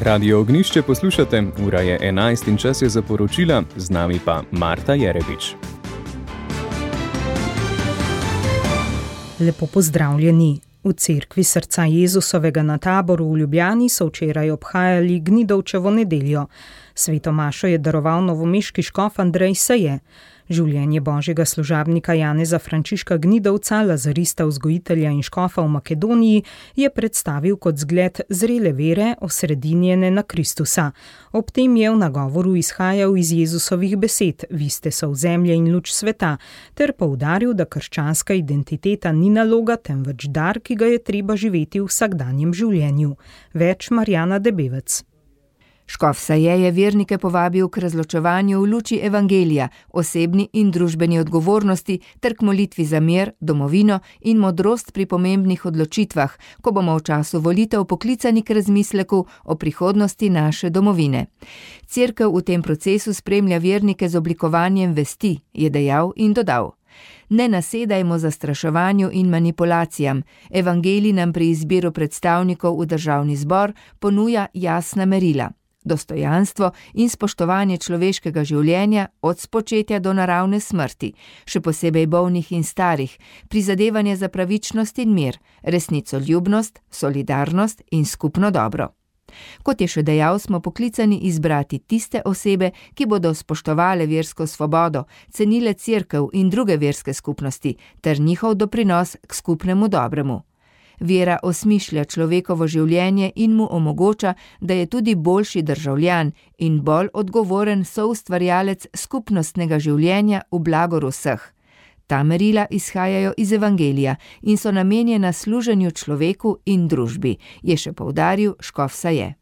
Radio Ognišče poslušate, ura je 11 in čas je za poročila, z nami pa Marta Jerebič. Lepo pozdravljeni. V cerkvi Srca Jezusovega na Taboru v Ljubljani so včeraj obhajali Gnidovčevo nedeljo. Sveto mašo je daroval novomeški škof Andrej Seje. Življenje božjega služabnika Janeza Frančiška Gnidovca, lazarista, vzgojitelja in škofa v Makedoniji, je predstavil kot zgled zrele vere, osredinjene na Kristusa. Ob tem je v nagovoru izhajal iz Jezusovih besed: "Vi ste sol zemlje in luč sveta", ter poudaril, da krščanska identiteta ni naloga, temveč dar, ki ga je treba živeti v vsakdanjem življenju. Več Marjana Debevec. Škof Seje je vernike povabil k razločevanju v luči evangelija, osebni in družbeni odgovornosti ter k molitvi za mir, domovino in modrost pri pomembnih odločitvah, ko bomo v času volitev poklicani k razmisleku o prihodnosti naše domovine. Cerkev v tem procesu spremlja vernike z oblikovanjem vesti, je dejal in dodal: "Ne nasedajmo zastraševanju in manipulacijam. Evangelij nam pri izbiru predstavnikov v državni zbor ponuja jasna merila. Dostojanstvo in spoštovanje človeškega življenja od spočetja do naravne smrti, še posebej bolnih in starih, prizadevanje za pravičnost in mir, resnicoljubnost, solidarnost in skupno dobro." Kot je še dejal, smo poklicani izbrati tiste osebe, ki bodo spoštovale versko svobodo, cenile cerkev in druge verske skupnosti ter njihov doprinos k skupnemu dobremu. Vera osmišlja človekovo življenje in mu omogoča, da je tudi boljši državljan in bolj odgovoren soustvarjalec skupnostnega življenja v blagor vseh. Ta merila izhajajo iz evangelija in so namenjena služenju človeku in družbi, je še poudaril škof Seje.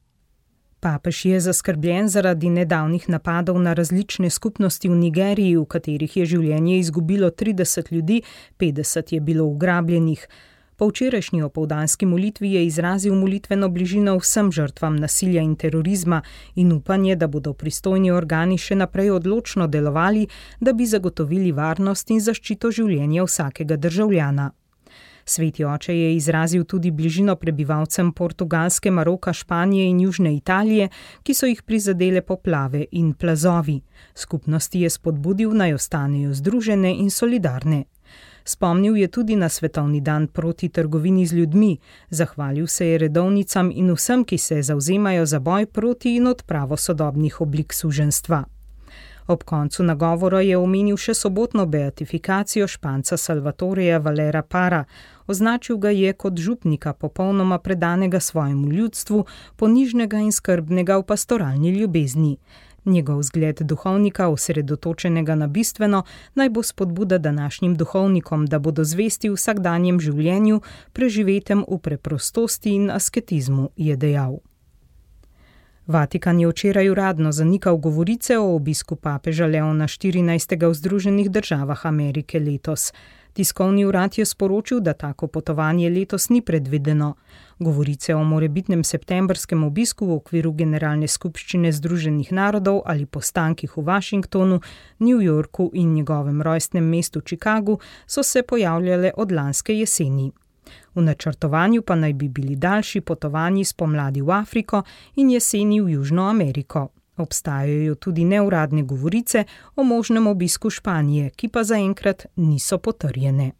Papež je zaskrbljen zaradi nedavnih napadov na različne skupnosti v Nigeriji, v katerih je življenje izgubilo 30 ljudi, 50 je bilo ugrabljenih. Po včerajšnji opoldanski molitvi je izrazil molitveno bližino vsem žrtvam nasilja in terorizma in upanje, da bodo pristojni organi še naprej odločno delovali, da bi zagotovili varnost in zaščito življenja vsakega državljana. Sveti oče je izrazil tudi bližino prebivalcem Portugalske, Maroka, Španije in Južne Italije, ki so jih prizadele poplave in plazovi. Skupnosti je spodbudil, naj ostanejo združene in solidarne. Spomnil je tudi na svetovni dan proti trgovini z ljudmi, zahvalil se je redovnicam in vsem, ki se zavzemajo za boj proti in odpravo sodobnih oblik suženjstva. Ob koncu nagovora je omenil še sobotno beatifikacijo Španca Salvatoreja Valera Para. Označil ga je kot župnika popolnoma predanega svojemu ljudstvu, ponižnega in skrbnega v pastoralni ljubezni. Njegov zgled duhovnika, osredotočenega na bistveno, naj bo spodbuda današnjim duhovnikom, da bodo zvesti v vsakdanjem življenju, preživetem v preprostosti in asketizmu, je dejal. Vatikan je včeraj uradno zanikal govorice o obisku papeža Leona XIV. V Združenih državah Amerike letos. Tiskovni urad je sporočil, da tako potovanje letos ni predvideno. Govorice o morebitnem septembrskem obisku v okviru Generalne skupščine Združenih narodov ali postankih v Washingtonu, New Yorku in njegovem rojstnem mestu Chicagu so se pojavljale od lanske jeseni. V načrtovanju pa naj bi bili daljši potovanji spomladi v Afriko in jeseni v Južno Ameriko. Obstajajo tudi neuradne govorice o možnem obisku Španije, ki pa zaenkrat niso potrjene.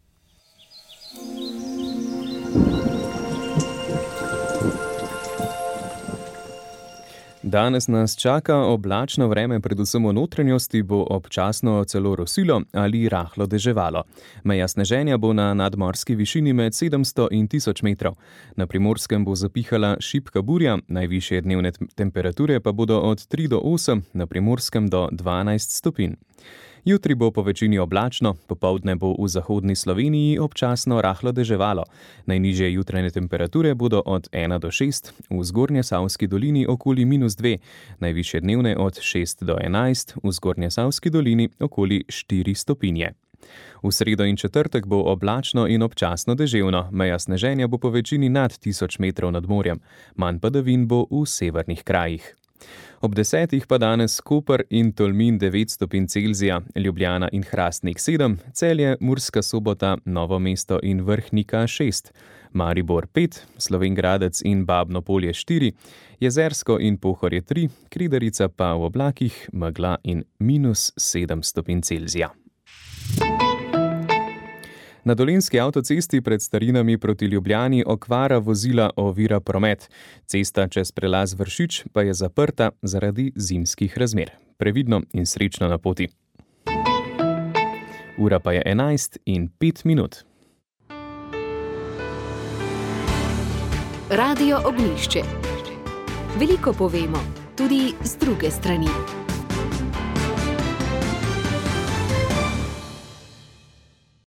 Danes nas čaka oblačno vreme, predvsem v notranjosti bo občasno celo rosilo ali rahlo deževalo. Meja sneženja bo na nadmorski višini med 700 in 1000 metrov. Na Primorskem bo zapihala šibka burja, najvišje dnevne temperature pa bodo od 3 do 8, na Primorskem do 12 stopinj. Jutri bo po večini oblačno, popoldne bo v zahodni Sloveniji občasno rahlo deževalo. Najnižje jutranje temperature bodo od 1 do 6, v Zgornjesavski dolini okoli -2, najvišje dnevne od 6 do 11, v Zgornjesavski dolini okoli 4 stopinje. V sredo in četrtek bo oblačno in občasno deževno, meja sneženja bo po večini nad 1000 metrov nad morjem, manj padavin bo v severnih krajih. Ob 10 pa danes Koper in Tolmin 9 stopinj Celzija, Ljubljana in Hrastnik 7, Celje, Murska Sobota, Novo mesto in Vrhnika 6. Maribor 5, Slovenj Gradec in Babno Polje 4, Jezersko in Pohorje 3, Kredarica pa v oblakih, megla in -7 stopinj Celzija. Na Dolenjski avtocesti pred Starinami proti Ljubljani okvara vozila ovira promet. Cesta čez prelaz Vršič pa je zaprta zaradi zimskih razmer. Previdno in srečno na poti. Ura pa je 11:05. Radio Ognjišče. Veliko povemo, tudi z druge strani.